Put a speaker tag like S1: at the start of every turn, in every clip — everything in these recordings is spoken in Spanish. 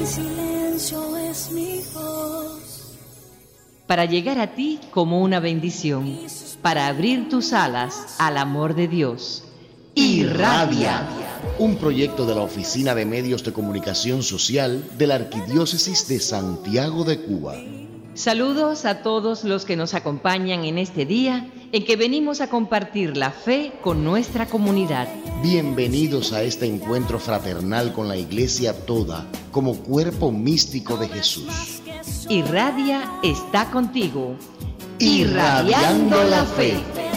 S1: silencio es mi voz.
S2: Para llegar a ti como una bendición, para abrir tus alas al amor de Dios. Irradia.
S3: Un proyecto de la Oficina de Medios de Comunicación Social de la Arquidiócesis de Santiago de Cuba.
S2: Saludos a todos los que nos acompañan en este día en que venimos a compartir la fe con nuestra comunidad.
S3: Bienvenidos a este encuentro fraternal con la Iglesia toda como cuerpo místico de Jesús.
S2: Irradia está contigo,
S3: irradiando la fe.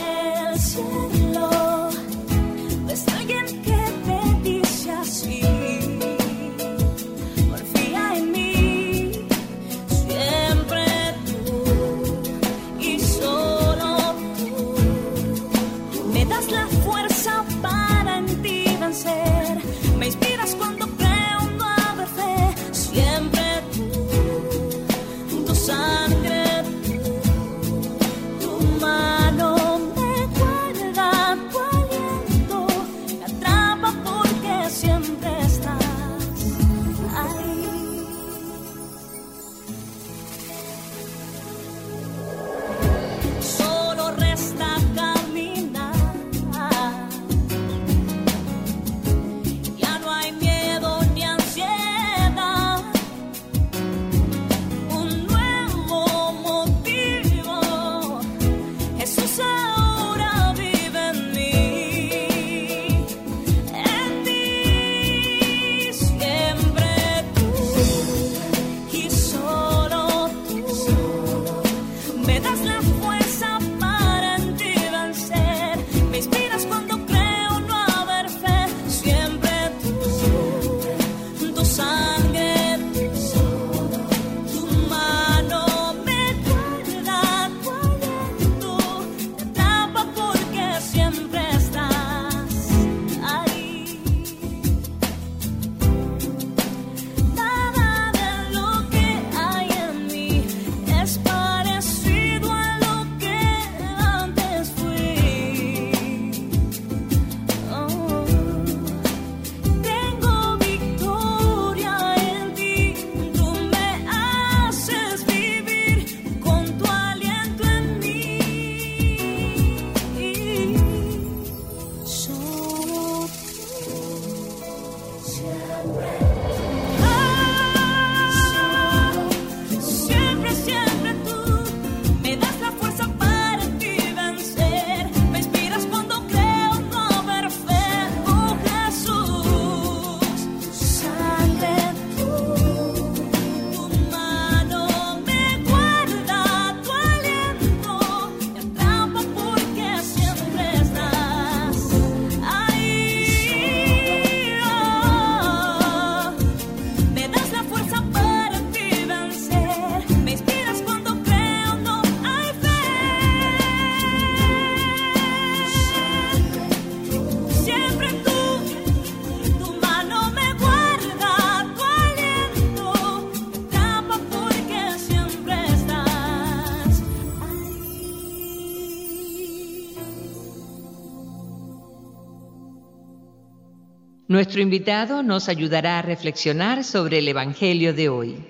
S2: Nuestro invitado nos ayudará a reflexionar sobre el Evangelio de hoy.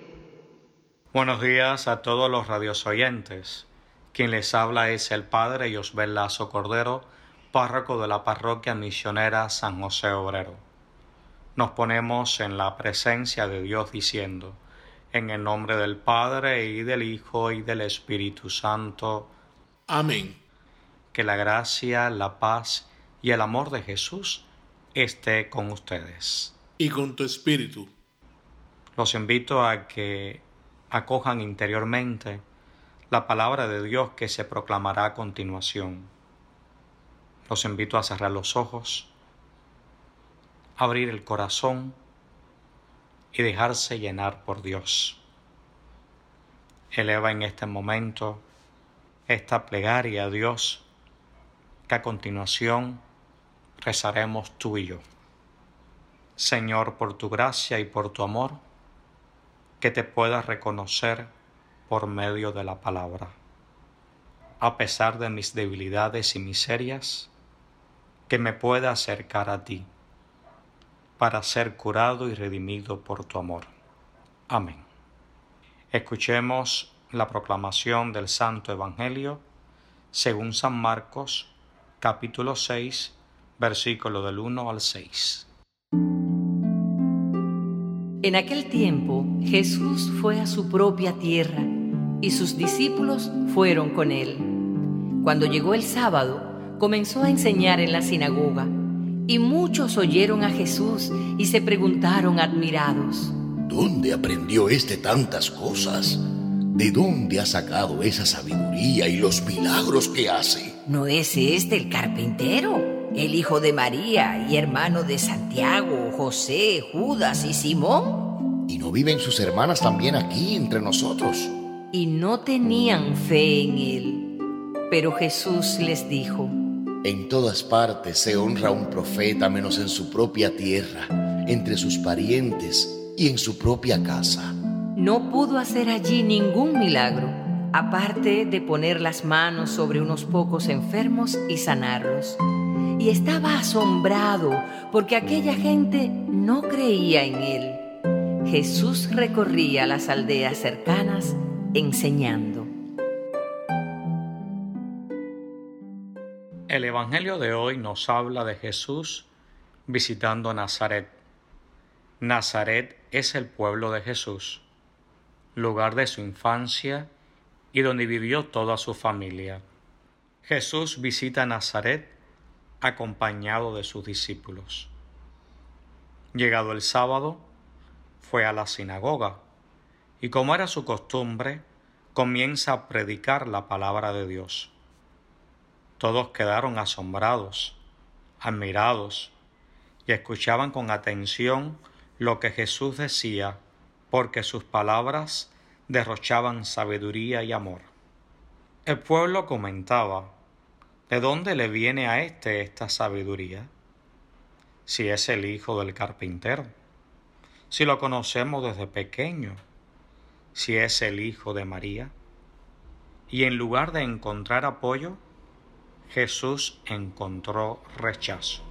S4: Buenos días a todos los radiosoyentes. Quien les habla es el Padre Josbel Lazo Cordero, párroco de la Parroquia Misionera San José Obrero. Nos ponemos en la presencia de Dios diciendo, en el nombre del Padre y del Hijo y del Espíritu Santo.
S5: Amén.
S4: Que la gracia, la paz y el amor de Jesús esté con ustedes.
S5: Y con tu espíritu.
S4: Los invito a que acojan interiormente la palabra de Dios que se proclamará a continuación. Los invito a cerrar los ojos, abrir el corazón y dejarse llenar por Dios. Eleva en este momento esta plegaria a Dios, que a continuación rezaremos tú y yo. Señor, por tu gracia y por tu amor, que te pueda reconocer por medio de la palabra. A pesar de mis debilidades y miserias, que me pueda acercar a ti, para ser curado y redimido por tu amor. Amén. Escuchemos la proclamación del Santo Evangelio según San Marcos, capítulo 6, versículo del 1 al 6.
S2: En aquel tiempo Jesús fue a su propia tierra y sus discípulos fueron con él. Cuando llegó el sábado, comenzó a enseñar en la sinagoga y muchos oyeron a Jesús y se preguntaron admirados:
S6: ¿Dónde aprendió tantas cosas? ¿De dónde ha sacado esa sabiduría y los milagros que hace?
S7: ¿No es este el carpintero, el hijo de María y hermano de Santiago, José, Judas y Simón?
S6: ¿Y no viven sus hermanas también aquí entre nosotros?
S2: Y no tenían fe en él. Pero Jesús les dijo:
S6: En todas partes se honra a un profeta menos en su propia tierra, entre sus parientes y en su propia casa.
S2: No pudo hacer allí ningún milagro, aparte de poner las manos sobre unos pocos enfermos y sanarlos. Y estaba asombrado porque aquella gente no creía en él. Jesús recorría las aldeas cercanas enseñando.
S4: El Evangelio de hoy nos habla de Jesús visitando Nazaret. Nazaret es el pueblo de Jesús, lugar de su infancia y donde vivió toda su familia. Jesús visita Nazaret acompañado de sus discípulos. Llegado el sábado, fue a la sinagoga y, como era su costumbre, comienza a predicar la palabra de Dios. Todos quedaron asombrados, admirados y escuchaban con atención lo que Jesús decía, porque sus palabras derrochaban sabiduría y amor. El pueblo comentaba: ¿de dónde le viene a esta sabiduría? Si es el hijo del carpintero, si lo conocemos desde pequeño, si es el hijo de María. Y en lugar de encontrar apoyo, Jesús encontró rechazo.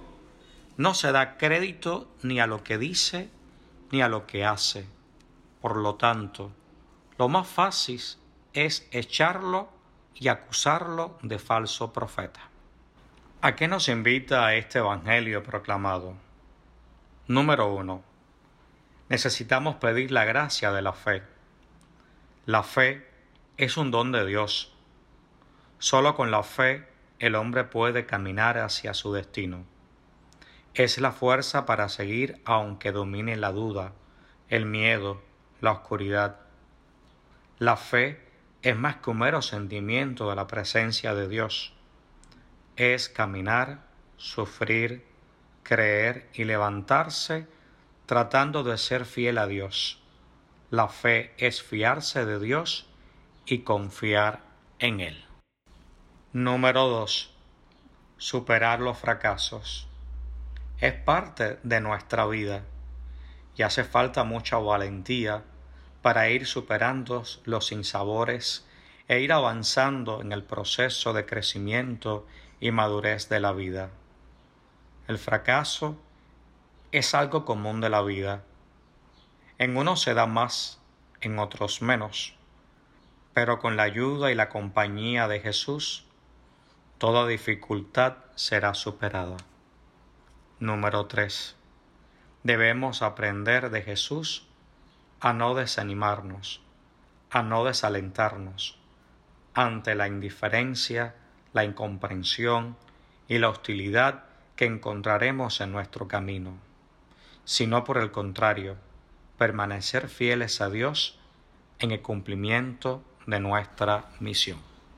S4: No se da crédito ni a lo que dice ni a lo que hace. Por lo tanto, lo más fácil es echarlo y acusarlo de falso profeta. ¿A qué nos invita este Evangelio proclamado? Número 1. Necesitamos pedir la gracia de la fe. La fe es un don de Dios. Solo con la fe el hombre puede caminar hacia su destino. Es la fuerza para seguir aunque domine la duda, el miedo, la oscuridad. La fe es más que un mero sentimiento de la presencia de Dios. Es caminar, sufrir, creer y levantarse tratando de ser fiel a Dios. La fe es fiarse de Dios y confiar en Él. Número 2. Superar los fracasos. Es parte de nuestra vida y hace falta mucha valentía para ir superando los sinsabores e ir avanzando en el proceso de crecimiento y madurez de la vida. El fracaso es algo común de la vida. En unos se da más, en otros menos, pero con la ayuda y la compañía de Jesús, toda dificultad será superada. Número 3. Debemos aprender de Jesús a no desanimarnos, a no desalentarnos ante la indiferencia, la incomprensión y la hostilidad que encontraremos en nuestro camino, sino por el contrario, permanecer fieles a Dios en el cumplimiento de nuestra misión.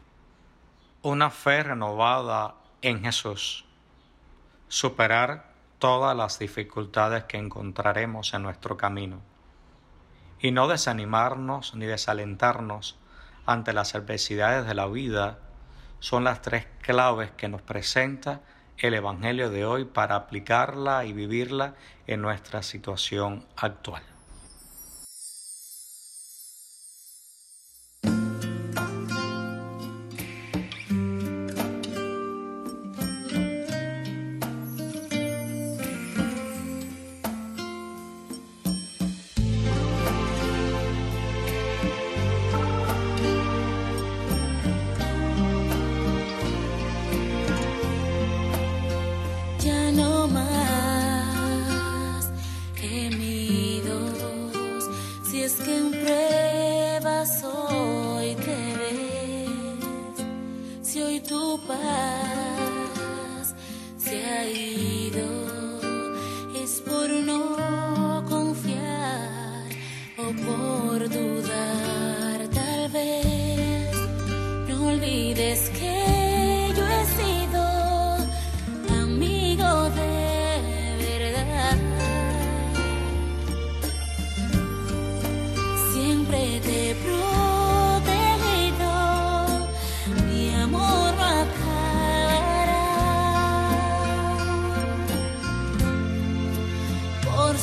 S4: Una fe renovada en Jesús. Superar todas las dificultades que encontraremos en nuestro camino y no desanimarnos ni desalentarnos ante las adversidades de la vida son las 3 claves que nos presenta el Evangelio de hoy para aplicarla y vivirla en nuestra situación actual.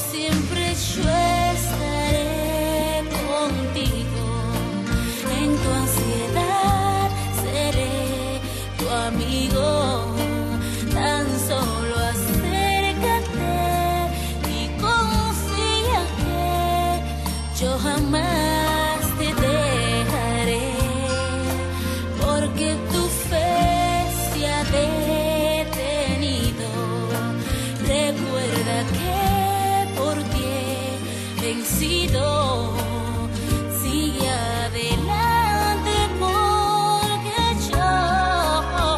S1: siempre yo estaré contigo. En tu ansiedad seré tu amigo. Tan solo acércate y confía que yo jamás te dejaré, porque tu fe se ha detenido. Recuerda que por ti he vencido. Sigue adelante porque yo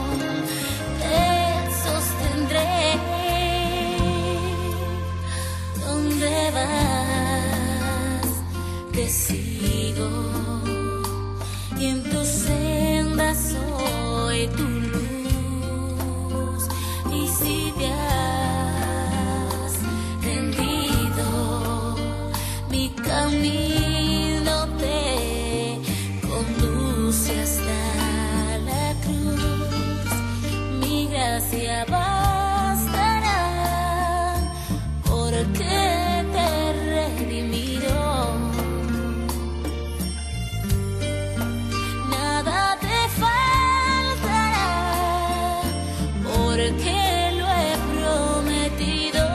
S1: te sostendré. ¿Dónde vas? Te sigo y en tu senda soy tu luz. Y si te has rendido, mi camino te conduce hasta la cruz. Mi gracia bastará porque te he redimido. Nada te faltará porque lo he prometido.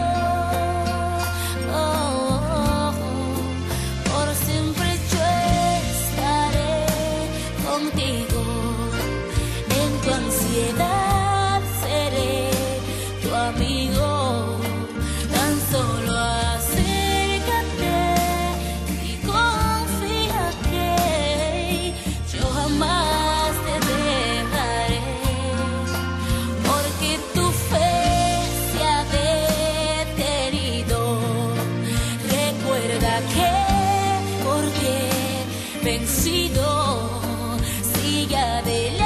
S1: Por siempre yo estaré contigo. En tu ansiedad seré tu amigo. Tan solo acércate y confía que yo jamás te dejaré, porque tu fe se ha detenido. Recuerda que por ti he vencido. Sigue adelante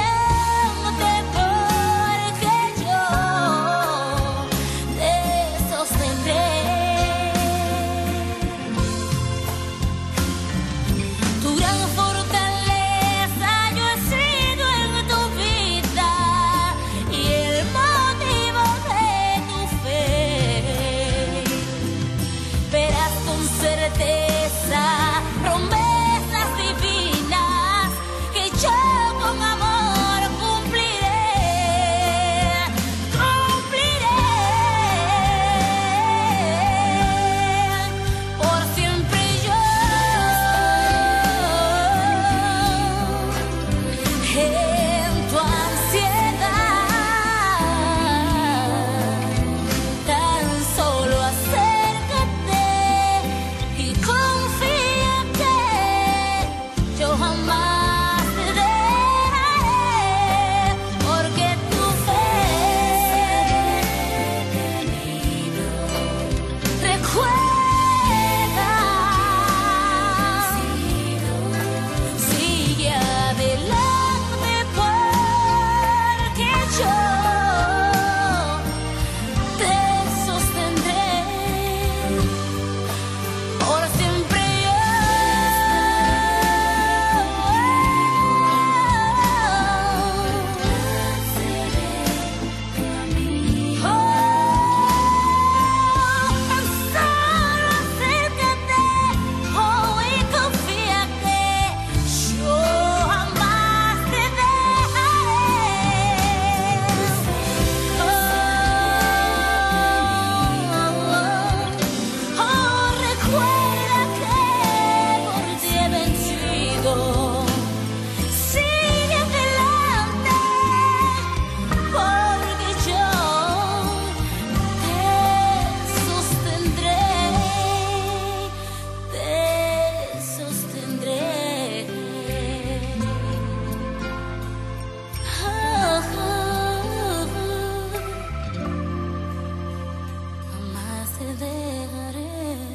S1: porque yo te sostendré. Tu gran fortaleza yo he sido en tu vida y el motivo de tu fe. Verás con certeza promesas divinas que yo con amor cumpliré. Por siempre yo en tu ansiedad. Tan solo acércate y confía que yo jamás te dejaré, porque tu fe se ha detenido. Recuerda, sigue adelante porque yo te sostendré. Por siempre yo seré tu amigo. Tan solo acércate y confía que yo jamás te dejaré. Recuerda que por ti he vencido. Sigue adelante porque yo te sostendré. Te sostendré. Jamás te dejaré.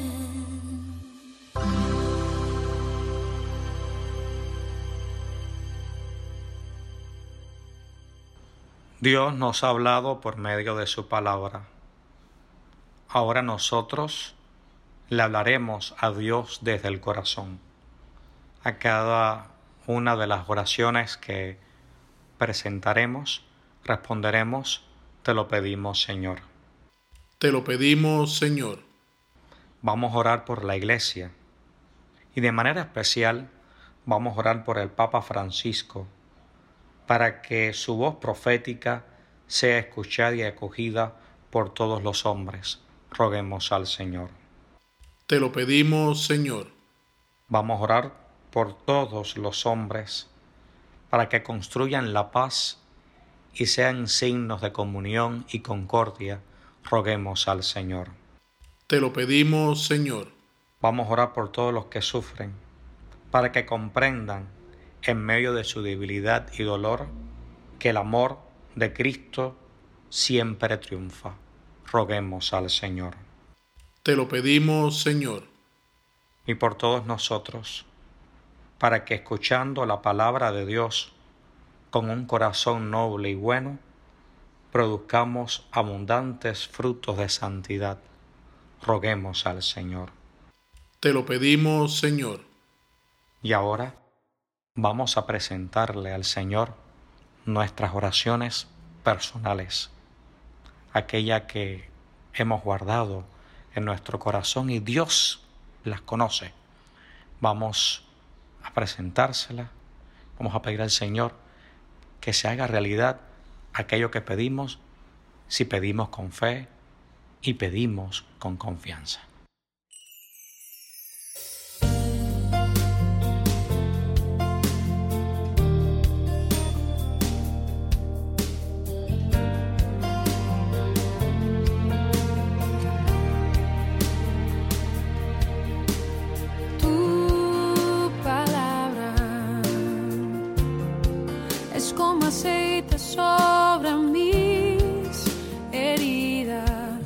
S4: Dios nos ha hablado por medio de su palabra. Ahora nosotros le hablaremos a Dios desde el corazón. A cada una de las oraciones que presentaremos, responderemos: te lo pedimos, Señor.
S5: Te lo pedimos, Señor.
S4: vamos a orar por la Iglesia y de manera especial vamos a orar por el Papa Francisco para que su voz profética sea escuchada y acogida por todos los hombres. Roguemos al Señor.
S5: Te lo pedimos, Señor.
S4: Vamos a orar por todos los hombres para que construyan la paz y sean signos de comunión y concordia. Roguemos al Señor.
S5: Te lo pedimos, Señor.
S4: Vamos a orar por todos los que sufren, para que comprendan, en medio de su debilidad y dolor, que el amor de Cristo siempre triunfa. Roguemos al Señor.
S5: Te lo pedimos, Señor.
S4: Y por todos nosotros, para que escuchando la palabra de Dios con un corazón noble y bueno, produzcamos abundantes frutos de santidad. Roguemos al Señor.
S5: Te lo pedimos, Señor.
S4: Y ahora vamos a presentarle al Señor nuestras oraciones personales, aquella que hemos guardado en nuestro corazón y Dios las conoce. Vamos a presentárselas, vamos a pedir al Señor que se haga realidad aquello que pedimos, si pedimos con fe y pedimos con confianza.
S8: Tu palabra es como aceite sobre mis heridas,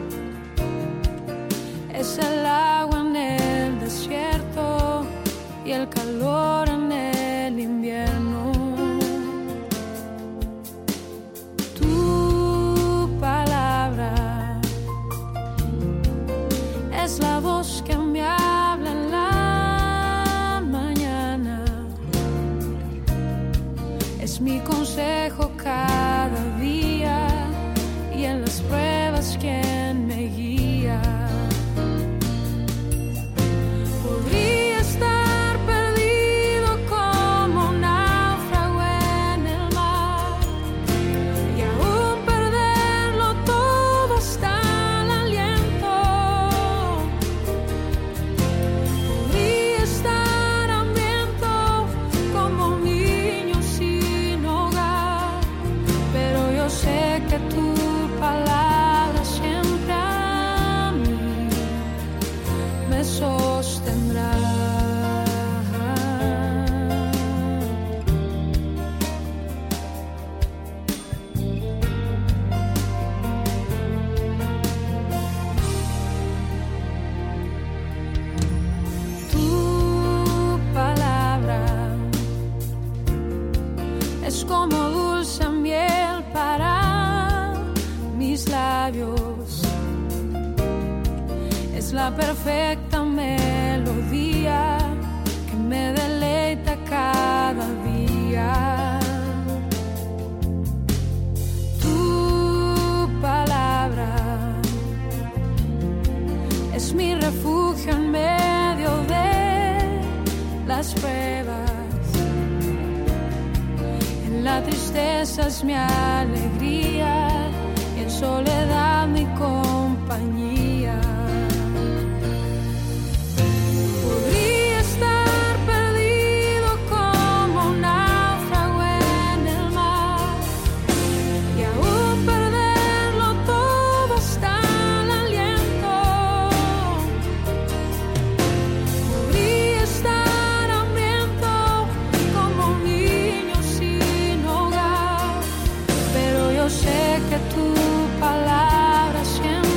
S8: es el agua en el desierto y el calor en el invierno. Tu palabra es la voz que me habla en la mañana, es mi consejo cada día y en las pruebas quien me guía. Podría estar perdido como un náufrago en el mar y aún perderlo todo hasta el aliento. Podría estar hambriento como un niño sin hogar, pero yo sé que tu palabra siempre a mí me sostendrá. Tu palabra es como dulce miel para mis labios, es la perfecta melodía que me deleita cada día. Tu palabra es mi refugio en medio de las pruebas, en la tristeza es mi alegría y en soledad mi compañía. Podría estar perdido como un náufrago en el mar y aún perderlo todo hasta el aliento. Podría estar hambriento como un niño sin hogar, pero yo sé que tu palabra siempre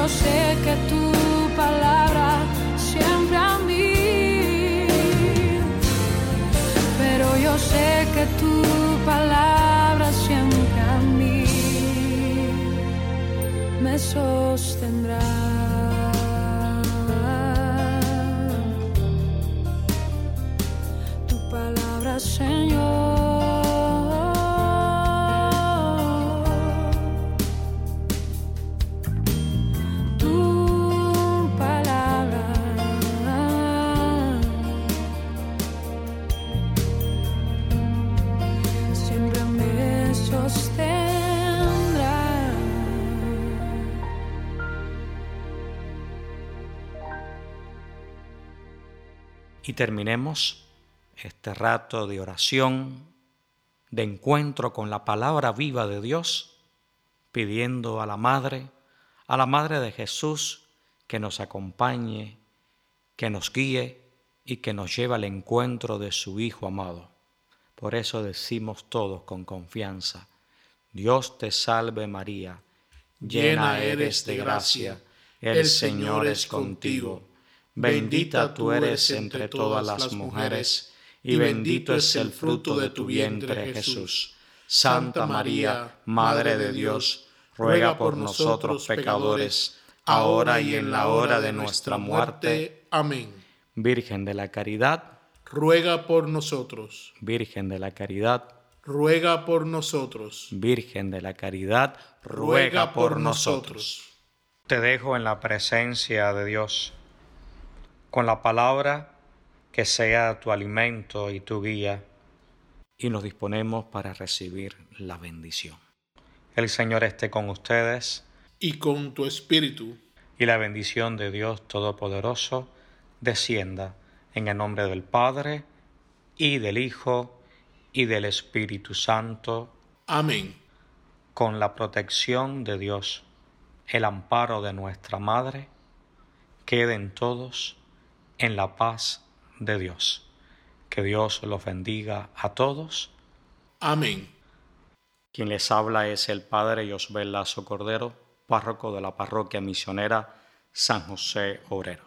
S8: sé que tu palabra siempre a mí, pero yo sé que tu palabra siempre a mí me sostendrá. Tu palabra, Señor.
S4: Y terminemos este rato de oración, de encuentro con la palabra viva de Dios, pidiendo a la Madre de Jesús, que nos acompañe, que nos guíe y que nos lleve al encuentro de su Hijo amado. Por eso decimos todos con confianza: Dios te salve María, llena eres de gracia, el Señor es contigo. Bendita tú eres entre todas las mujeres, y bendito es el fruto de tu vientre, Jesús. Santa María, Madre de Dios, ruega por nosotros pecadores, ahora y en la hora de nuestra muerte.
S5: Amén.
S4: Virgen de la Caridad,
S5: ruega por nosotros.
S4: Virgen de la Caridad,
S5: ruega por nosotros.
S4: Virgen de la Caridad, ruega por nosotros. Te dejo en la presencia de Dios, con la palabra que sea tu alimento y tu guía, y nos disponemos para recibir la bendición. El Señor esté con ustedes.
S5: Y con tu espíritu.
S4: Y la bendición de Dios Todopoderoso descienda en el nombre del Padre, y del Hijo, y del Espíritu Santo.
S5: Amén.
S4: Con la protección de Dios, el amparo de nuestra Madre, queden todos en la paz de Dios. Que Dios los bendiga a todos.
S5: Amén.
S4: Quien les habla es el Padre Josbel Lazo Cordero, párroco de la Parroquia Misionera San José Obrero.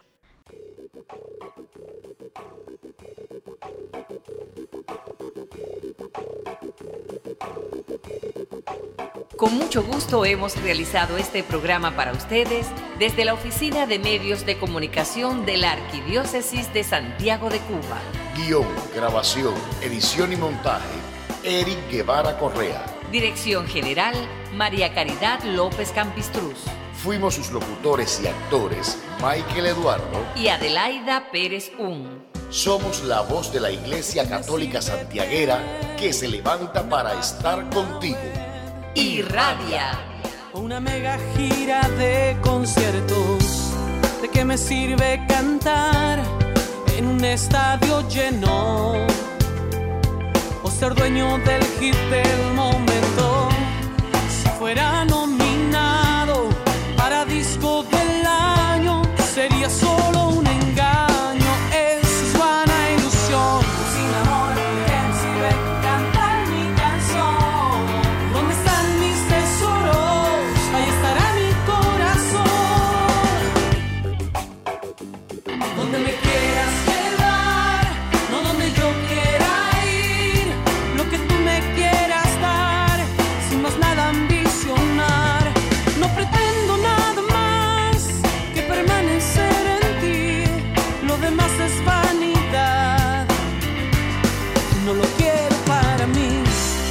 S2: Con mucho gusto hemos realizado este programa para ustedes desde la Oficina de Medios de Comunicación de la Arquidiócesis de Santiago de Cuba.
S6: Guión, grabación, edición y montaje, Eric Guevara Correa.
S2: Dirección General, María Caridad López Campistruz.
S6: Fuimos sus locutores y actores, Michael Eduardo
S2: y Adelaida Pérez Un.
S6: Somos la voz de la Iglesia Católica Santiaguera que se levanta para estar contigo.
S2: Irradia.
S9: Una mega gira de conciertos. ¿De qué me sirve cantar en un estadio lleno? O ser dueño del hit del momento. Si fuera nominado para disco del año, sería solo un engaño. Es vana ilusión. Sin amor, ¿qué me sirve cantar mi canción? ¿Dónde están mis tesoros? Ahí estará mi corazón. Donde me quieras llevar, no donde yo quiera ir. Lo que tú me quieras dar, sin más nada ambicionar. No pretendo nada más que permanecer en ti. Lo demás es vanidad. No lo quiero para mí.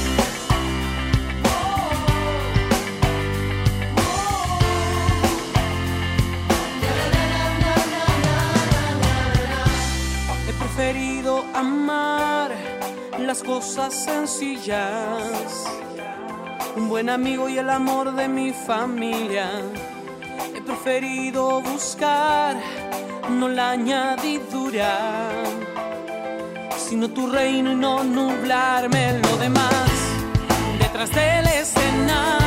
S9: He preferido amar las cosas sencillas, un buen amigo y el amor de mi familia. He preferido buscar no la añadidura, sino tu reino y no nublarme lo demás detrás del escenario.